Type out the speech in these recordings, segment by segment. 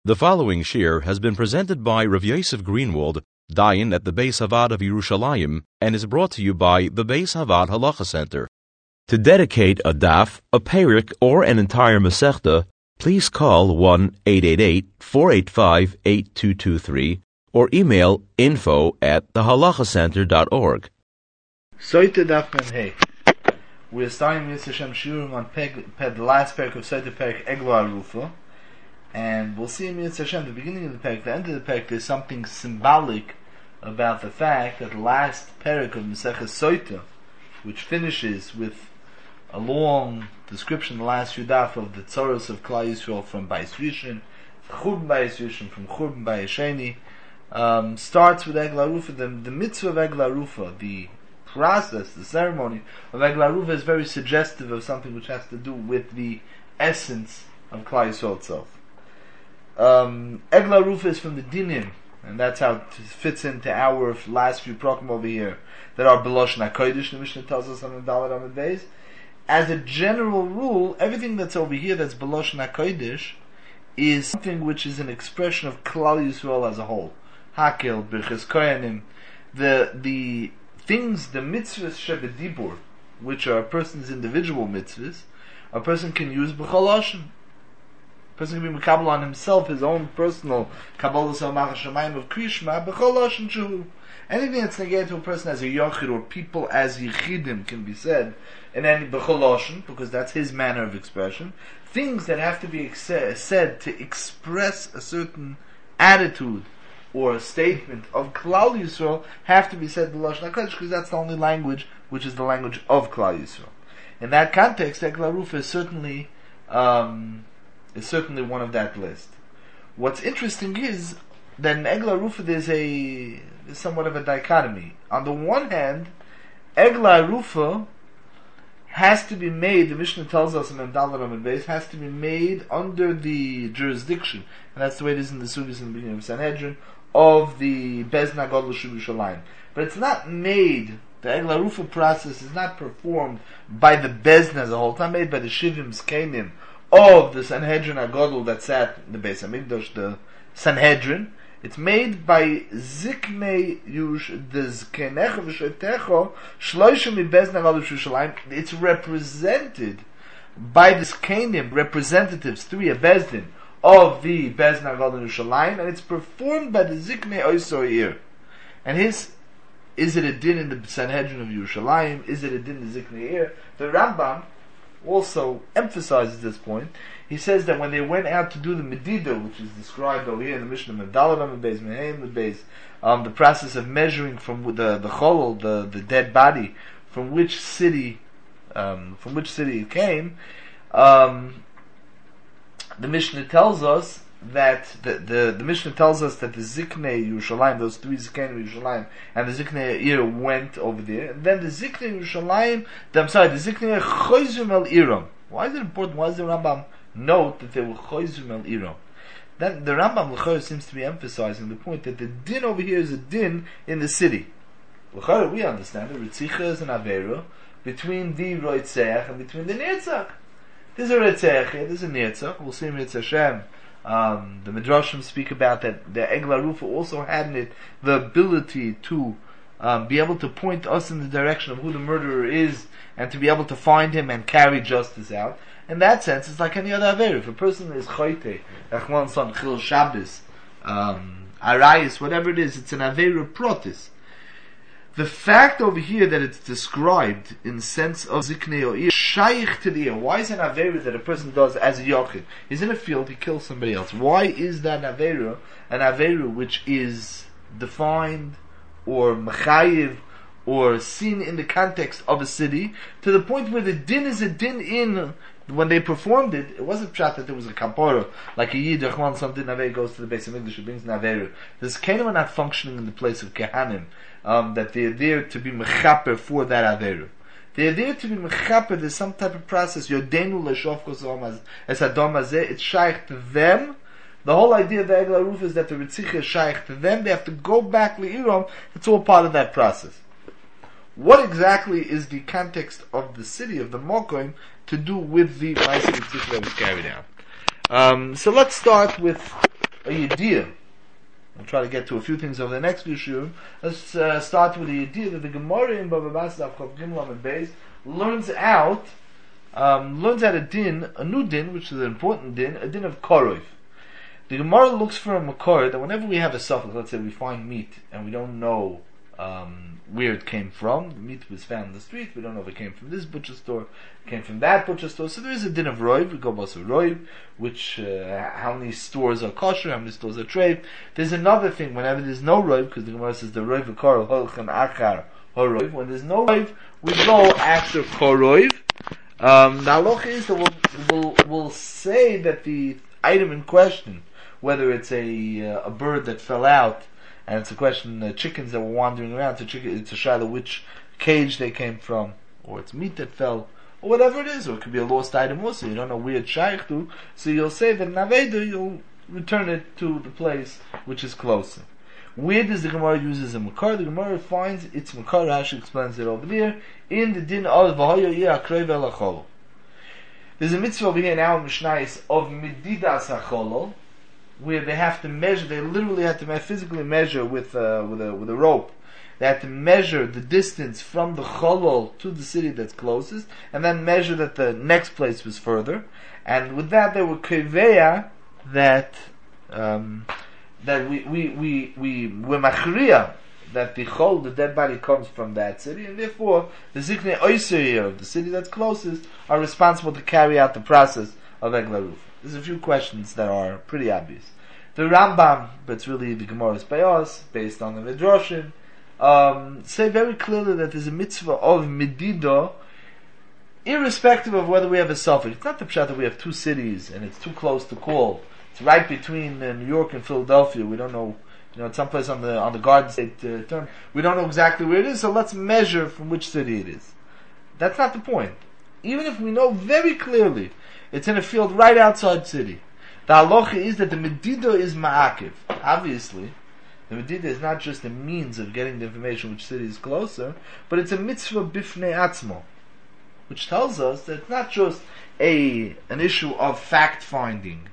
The following shir has been presented by Rav Yosef Greenwald, Dayan at the Beis Havad of Yerushalayim, and is brought to you by the Beis Havad Halacha Center. To dedicate a daf, a perik, or an entire masechta, please call 1-888-485-8223 or email info@thehalachacenter.org. Soite Daf Mem Hey. We're starting with Hashem Shurim on the last parak of Soite Parak Eglo Arufa. And we'll see in Mitzvah Hashem, the beginning of the parak, the end of the parak, there's something symbolic about the fact that the last parak of Masechah Soita, which finishes with a long description, the last Yudaf of the Tzoros of Klal Yisrael from Bayis Rishon, Churban Bayis Rishon, from Churban Bayis Sheni, starts with Egla Arufa. The mitzvah of Egla Arufa, the process, the ceremony of Egla Arufa is very suggestive of something which has to do with the essence of Klal Yisrael itself. Egla Arufa is from the Dinim, and that's how it fits into our last few prokim over here that are Beloshon HaKodesh. The Mishnah tells us on the Dalet Amud Beis. As a general rule, everything that's over here that's Beloshon HaKodesh is something which is an expression of Klal Yisrael as a whole. Hakel, Birchas Koyanim, the things, the mitzvahs shebedibur, which are a person's individual mitzvahs, a person can use b'chol lashon. A person can be mekabel on himself his own personal kabbalah salmach shamayim of krishma b'chol lashon shu. Anything that's negated to a person as a yochid or people as yichidim can be said in any b'chol lashon, because that's his manner of expression. Things that have to be said to express a certain attitude or a statement of Klal Yisrael have to be said b'lashon HaKodesh, because that's the only language which is the language of Klal Yisrael. In that context, Egla Arufa is certainly one of that list. What's interesting is that in Egla Arufa there's somewhat of a dichotomy. On the one hand, Egla Arufa has to be made, the Mishnah tells us in the Dalet Amud Beis, has to be made under the jurisdiction, and that's the way it is in the Sugyas in the beginning of Sanhedrin, of the Beis Din HaGadol Shel Yerushalayim. But it's not made, the Egla Arufa process is not performed by the Beis Din as a whole. It's not made by the Shivim Zkenim of the Sanhedrin HaGadol that's at the Beis HaMikdash, the Sanhedrin. It's made by Ziknei Yush, the Zkenecha V'Shotecho, Shloisha Mi Beis Din HaGadol Shel Yerushalayim. It's represented by the Zkenim, representatives, three, a Beis Din, of the Beis Din HaGadol Yerushalayim, and it's performed by the Ziknei Oisoir. And is it a din in the Sanhedrin of Yerushalayim? Is it a din in the Ziknei? The Rambam also emphasizes this point. He says that when they went out to do the Medida, which is described over here in the Mishnah, Dalet Amud Beis, Mehem Amud Beis, the process of measuring from the cholol, the dead body, from which city it came, the Mishnah tells us that the Mishnah tells us that the Ziknei Yerushalayim, those three Ziknei Yerushalayim, and the Ziknei Ir went over there, and then the Ziknei Yerushalayim, the Ziknei Choizum El Iram. Why is it important? Why does the Rambam note that they were Choizum El Iram? Then the Rambam L'chor seems to be emphasizing the point that the din over here is a din in the city. L'chor, we understand that Ritzicha is an Avera between the Roitzeach and between the Netzach. There's a Ritzeach here, there's a Netzach. We'll see in Mitzvah Hashem. The Midrashim speak about that the Egla Arufa also had in it the ability to be able to point us in the direction of who the murderer is, and to be able to find him and carry justice out. In that sense, it's like any other Aver. If a person is Choyte, Echman Son, Chil Shabbos, Arayis, whatever it is, it's an Aver Protis. The fact over here that it's described in the sense of Ziknei Oir, Shaykh to the ear. Why is an Avera that a person does as a Yochid? He's in a field, he kills somebody else. Why is that an Avera which is defined or Mechayiv or seen in the context of a city, to the point where the din is a din in, when they performed it, it wasn't pshat that there was a kapara, like a Yid, Rachman, some din Avera goes to the Beis HaMikdash, it brings an Avera. This Kenim are not functioning in the place of Kehanim. That they're there to be mechaper for that Avera. They're there to be mechaper, there's some type of process, Yodenu L'shofkos as Adom Hazeh, it's shaykh to them. The whole idea of the Egla Arufa is that the Ritzicha is shaykh to them, they have to go back Le'iram, it's all part of that process. What exactly is the context of the city, of the Mokoim, to do with the Ma'aseh Ritzicha that was carried out? So let's start with a yediyah. We'll try to get to a few things over the next few shurim. Let's start with the idea that the Gemara in Bava Basra Chav Gimel and Beis learns out a new din, which is an important din, a din of korov. The Gemara looks for a makor that whenever we have a suffix, let's say we find meat and we don't know where it came from. The meat was found in the street. We don't know if it came from this butcher store, it came from that butcher store. So there is a din of roiv. We go basa roiv, which how many stores are kosher, how many stores are treif. There's another thing. Whenever there's no roiv, because the Gemara says the roiv v'kor holchem achar horoiv. When there's no roiv, we go after koroiv. The halacha is that we'll say that the item in question, whether it's a bird that fell out, and it's a question, chickens that were wandering around, it's a shadow which cage they came from, or it's meat that fell, or whatever it is, or it could be a lost item also, you don't know where it's shaykh to, so you'll say that in Aveda, you'll return it to the place which is closer. Where does the Gemara use a makar? The Gemara finds its makar, Rashi explains it over there, in the din of V'hoyo yeh akreiv el hacholol. There's a mitzvah over here now in Mishnayos of medidas hacholol, where they have to measure, they literally have to physically measure with a rope. They have to measure the distance from the cholol to the city that's closest, and then measure that the next place was further. And with that, they were keveya that we're machriya that the dead body comes from that city, and therefore the ziknei oiser of the city that's closest are responsible to carry out the process of eglaruf. There's a few questions that are pretty obvious. The Rambam, but it's really the Gemara's Bayos, based on the Midrashim, say very clearly that there's a mitzvah of Medido, irrespective of whether we have a suffix. It's not the pshat that we have two cities and it's too close to call. It's right between New York and Philadelphia. We don't know, it's someplace on the Garden State term. We don't know exactly where it is, so let's measure from which city it is. That's not the point. Even if we know very clearly it's in a field right outside city, the halacha is that the medido is ma'akiv. Obviously, the medido is not just a means of getting the information which city is closer, but it's a mitzvah bifnei atzmo, which tells us that it's not just an issue of fact finding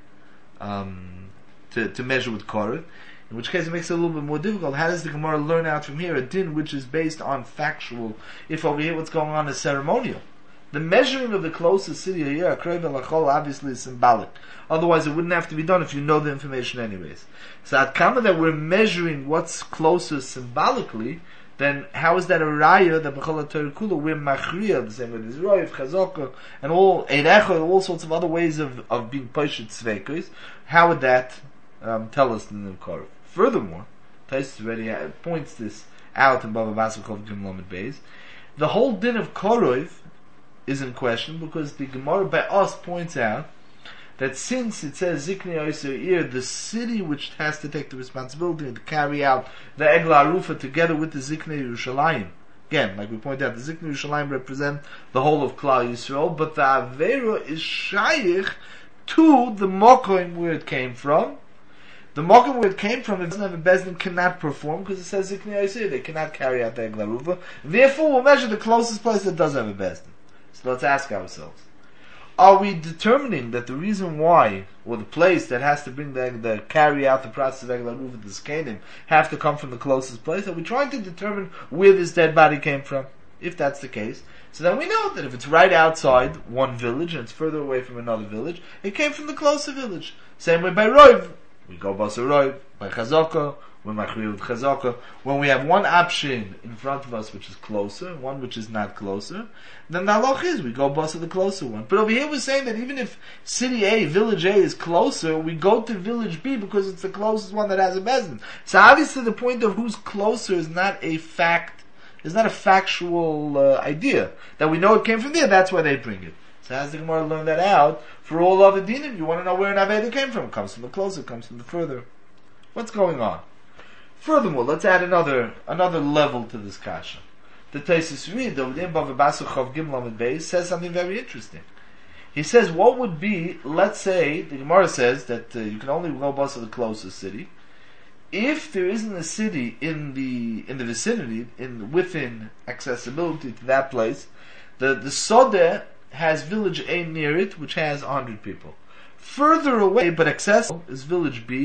to measure with korah, in which case it makes it a little bit more difficult. How does the Gemara learn out from here a din which is based on factual, if over here what's going on is ceremonial? The measuring of the closest city here, Akreiv el Achol, obviously is symbolic. Otherwise it wouldn't have to be done if you know the information anyways. So at Kama that we're measuring what's closest symbolically, then how is that a raya that B'chol HaTorah Kula, we're machriya, the same way as Roiv, Chazaka, and all Eirecha, all sorts of other ways of being Poshet Tzveikos. How would that tell us in the Korah? Furthermore, Taisus already points this out in Bava Basra Chav Gimel Lamed Beis. The whole din of Korov is in question because the Gemara by us points out that since it says Ziknei Oiser Ir, the city which has to take the responsibility to carry out the Egla Arufa together with the Ziknei Yerushalayim. Again, like we pointed out, the Ziknei Yerushalayim represent the whole of Klal Yisrael, but the Avera is Shaykh to the Mokoim where it came from. The Mokoim where it came from, it doesn't have a Bezdin, cannot perform because it says Ziknei Oiser Ir, they cannot carry out the Egla Arufa. Therefore, we'll measure the closest place that does have a Bezdin. So let's ask ourselves, are we determining that the reason why, or the place that has to bring the carry out the process of Egla Arufa, the Skanim, have to come from the closest place? Are we trying to determine where this dead body came from? If that's the case, so then we know that if it's right outside one village and it's further away from another village, it came from the closer village. Same way by Roiv, we go Basa Roiv, by Chazaka, we're machriya with Chazaka. When we have one option in front of us which is closer, one which is not closer, then the halach is we go Basa the closer one. But over here we're saying that even if city A, village A is closer, we go to village B because it's the closest one that has a bezdin. So obviously the point of who's closer is not a fact, is not a factual idea. That we know it came from there, that's why they bring it. So how does the Gemara learn that out? For all other dinim, you want to know where an Aveda came from. It comes from the closer, it comes from the further. What's going on? Furthermore, let's add another level to this kasha. The Taisus Reid over there in Bava Basra Chav Gimel Lamed Beis says something very interesting. He says, what would be, let's say, the Gemara says that you can only go bus to the closest city. If there isn't a city in the vicinity, within accessibility to that place, the Sodeh has village A near it, which has 100 people. Further away, but accessible, is village B,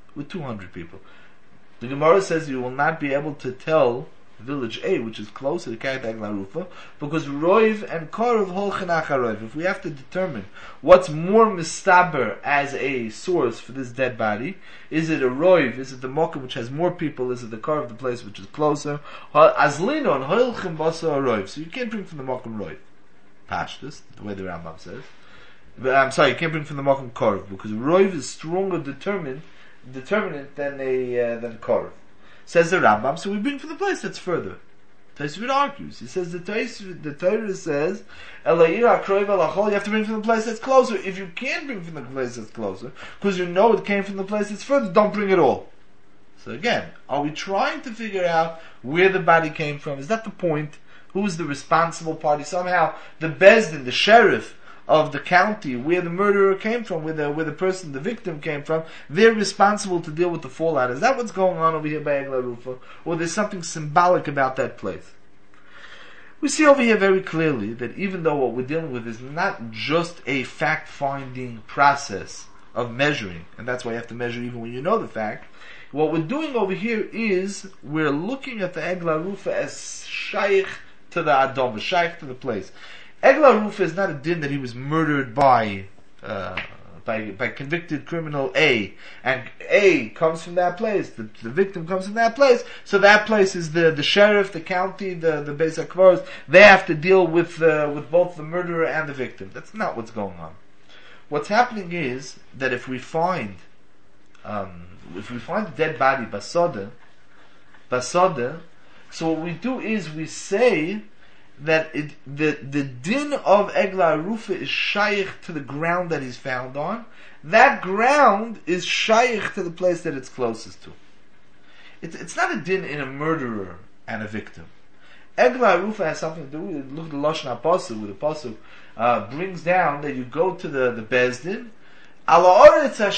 with 200 people. The Gemara says you will not be able to tell village A, which is closer to Kiryat Eglah Rufa, because Roiv and Korov holchen acharoiv. If we have to determine what's more mistaber as a source for this dead body, is it a Roiv, is it the Mokum which has more people, is it the Korov, the place which is closer? Azlino and holchen basa Roiv. So you can't bring from the Mokum Roiv. Pashtus, the way the Rambam says. But, I'm sorry, you can't bring from the Mokum Korov, because Roiv is stronger determinant than than Korov. Says the Rambam, so we bring from the place that's further. Tosfos argues. He says the Torah says, you have to bring from the place that's closer. If you can't bring from the place that's closer, because you know it came from the place that's further, don't bring it all. So again, are we trying to figure out where the body came from? Is that the point? Who is the responsible party? Somehow, the Bezdin, the sheriff of the county where the murderer came from, where the person, the victim came from, they're responsible to deal with the fallout. Is that what's going on over here by Eglah Rufa? Or there's something symbolic about that place? We see over here very clearly that even though what we're dealing with is not just a fact-finding process of measuring, and that's why you have to measure even when you know the fact, what we're doing over here is we're looking at the Eglah Rufa as shaykh to the Adom, shaykh to the place. Eglah Rufa is not a din that he was murdered by convicted criminal A, and A comes from that place, the victim comes from that place, so that place is the sheriff, the county, the Beis HaKvaros, they have to deal with both the murderer and the victim. That's not what's going on. What's happening is that if we find a dead body, basada, so what we do is we say that the din of Eglah Rufa is shaykh to the ground that he's found on. That ground is shaykh to the place that it's closest to. It's not a din in a murderer and a victim. Eglah Rufa has something to do with, look at the Lashon HaPasuk, where the Pasuk brings down that you go to the Bezdin, the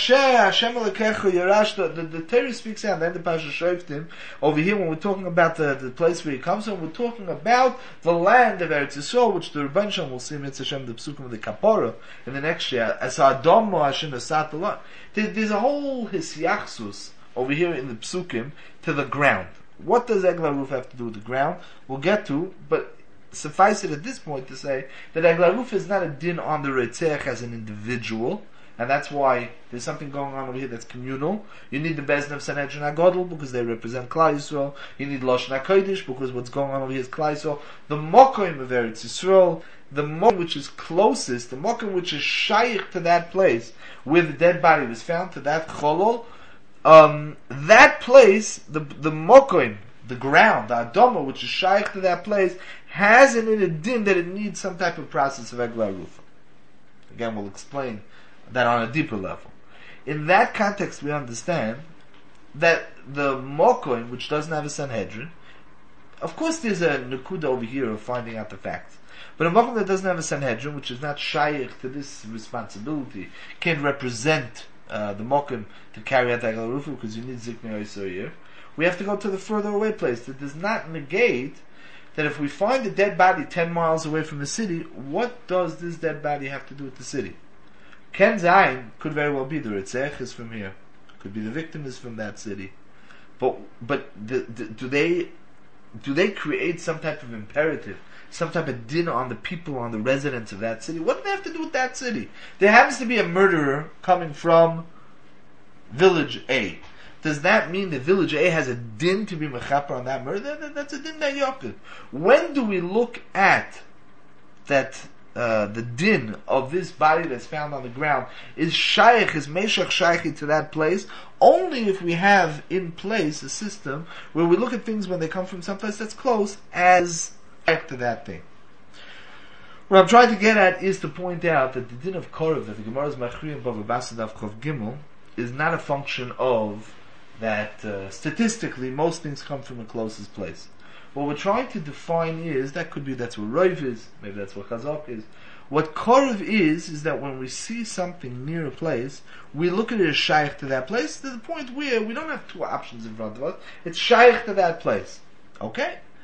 Torah speaks out, then the Pasha Shoftim, over here when we're talking about the place where he comes from, we're talking about the land of Eretz Yisrael, which the Rebbeinu Shalom will see in Mitzvah Hashem, the Psukim of the Kapora, in the next year, as Adam Hashem Asat Allah. There's a whole hisyachsus over here in the Psukim to the ground. What does Eglah Rufa have to do with the ground? We'll get to, but suffice it at this point to say that Eglah Rufa is not a din on the Retzech as an individual, and that's why there's something going on over here that's communal. You need the Bezdin of Sanhedrin HaGodol because they represent Klal Yisrael. You need Lashon HaKodesh because what's going on over here is Klal Yisrael. The Mokoim of Eretz Yisrael, the Mokoim which is closest, the Mokoim which is shaykh to that place where the dead body was found, to that Cholol, that place, the Mokoim, the ground, the Adoma, which is shaykh to that place, has in it a din that it needs some type of process of Eglah Rufa. Again, we'll explain that on a deeper level. In that context, we understand that the Mokoim, which doesn't have a Sanhedrin, of course there's a Nakuda over here of finding out the facts, but a Mokoim that doesn't have a Sanhedrin, which is not shaykh to this responsibility, can represent the Mokoim to carry out Eglah Rufa because you need Ziknei Yisrael. We have to go to the further away place. That does not negate that if we find a dead body 10 miles away from the city, what does this dead body have to do with the city? Ken Zayin could very well be the Ritzech is from here. Could be the victim is from that city. But do they create some type of imperative, some type of din on the people, on the residents of that city? What do they have to do with that city? There happens to be a murderer coming from village A. Does that mean that village A has a din to be mechaper on that murder? That's a din that yoked. When do we look at that the din of this body that's found on the ground is shaykh, is meshach shaykh to that place, only if we have in place a system where we look at things when they come from someplace that's close as shaykh to that thing. What I'm trying to get at is to point out that the din of Korov, that the Gemara's Machriim Bava Basadav Chov Gimel, is not a function of that statistically most things come from the closest place. What we're trying to define is, that's where Roiv is, maybe that's where Chazak is. What Korov is that when we see something near a place, we look at it as shaykh to that place, to the point where we don't have two options in front of us, it's shaykh to that place. Okay?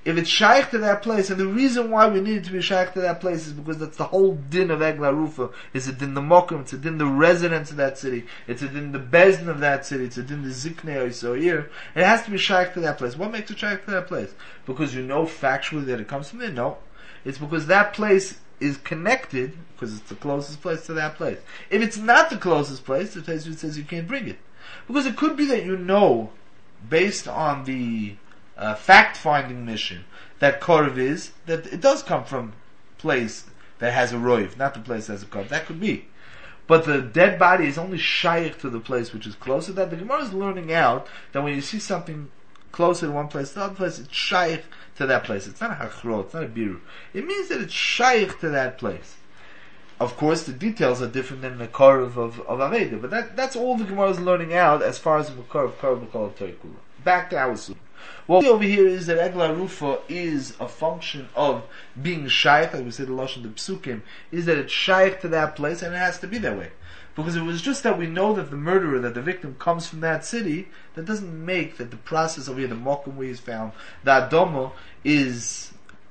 if it's shaykh to that place, and the reason why we need it to be shaykh to that place is because that's the whole din of Egla Rufa. It's a din the mokum, it's a din the residents of that city, it's a din the bezdin of that city, it's a din the ziknei Yisrael. It has to be shaykh to that place. What makes it shaykh to that place? Because you know factually that it comes from there? No. It's because that place is connected, because it's the closest place to that place. If it's not the closest place, the place says you can't bring it. Because it could be that you know, based on the fact-finding mission that Korv is, that it does come from place that has a roiv, not the place that has a Korv. That could be. But the dead body is only shaykh to the place which is closer. That the Gemara is learning out that when you see something closer to one place to the other place, it's shaykh to that place. It's not a hachro, it's not a biru. It means that it's shaykh to that place. Of course, the details are different than the Korv of Aveda, but that's all the Gemara is learning out as far as the Korv B'Kol Teikula. Back to our sunnah. What we see over here is that Egla Rufa is a function of being shaykh, like we said, the Lashon the Psukim, is that it's shaykh to that place, and it has to be that way. Because if it was just that we know that the murderer, that the victim comes from that city, that doesn't make that the process over here, the mokum where he's found, the adomo is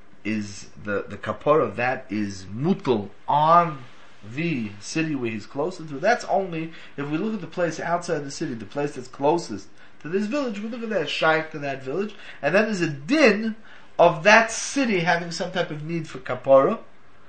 the kapara that is mutal on the city where he's closest to. That's only if we look at the place outside the city, the place that's closest to this village, we look at that shaykh to that village, and then there's a din of that city having some type of need for kapara.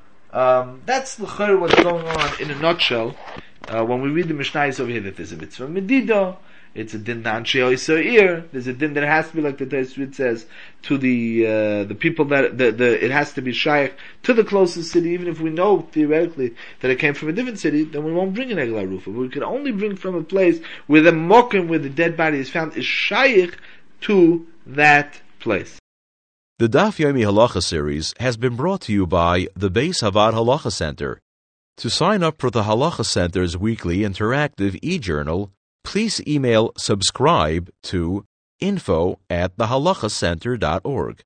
That's what's going on in a nutshell. When we read the Mishnayos over here, that there's a mitzvah medida, it's a din d'anshei Yisrael. There's a din that it has to be like the Tosfot says to the people that it has to be shaykh to the closest city. Even if we know theoretically that it came from a different city, then we won't bring an Egla Rufa. We can only bring from a place where the mokum, where the dead body is found, is shaykh to that place. The Daf Yomi Halacha series has been brought to you by the Beis Havad Halacha Center. To sign up for the Halacha Center's weekly interactive e-journal, please email subscribe to info@thehalachacenter.org.